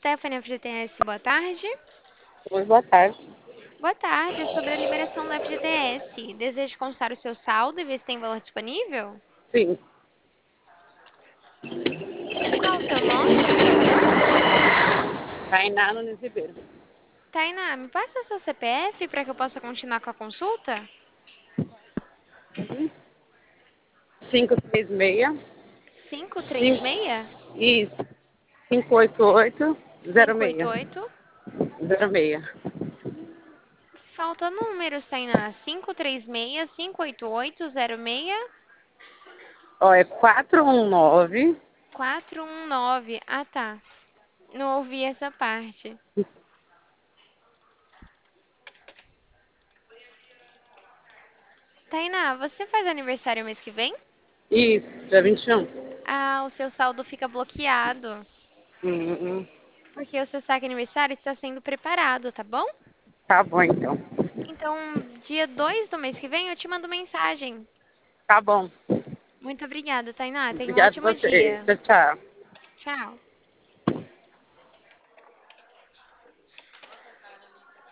Stephanie, FGTS, boa tarde. Oi, boa tarde. Boa tarde, é sobre a liberação do FGTS. Deseja consultar o seu saldo e ver se tem valor disponível? Sim, Qual o seu nome, por favor? Tainá Nunes Ribeiro. Tainá, me passa seu CPF para que eu possa continuar com a consulta? 536 cinco, 536 isso, 588 06 588. 06. Falta números, Tainá. 536 588 06 Ó, é 419. 419. Ah, tá. Não ouvi essa parte. Tainá, você faz aniversário mês que vem? Isso, dia 21. Ah, o seu saldo fica bloqueado. Hum, Porque o seu saque aniversário está sendo preparado, tá bom? tá bom, então. Então, dia 2 do mês que vem eu te mando mensagem. Tá bom. Muito obrigada, Tainá. Tenha um Obrigado a ótimo você. dia. Tchau, tchau. Tchau.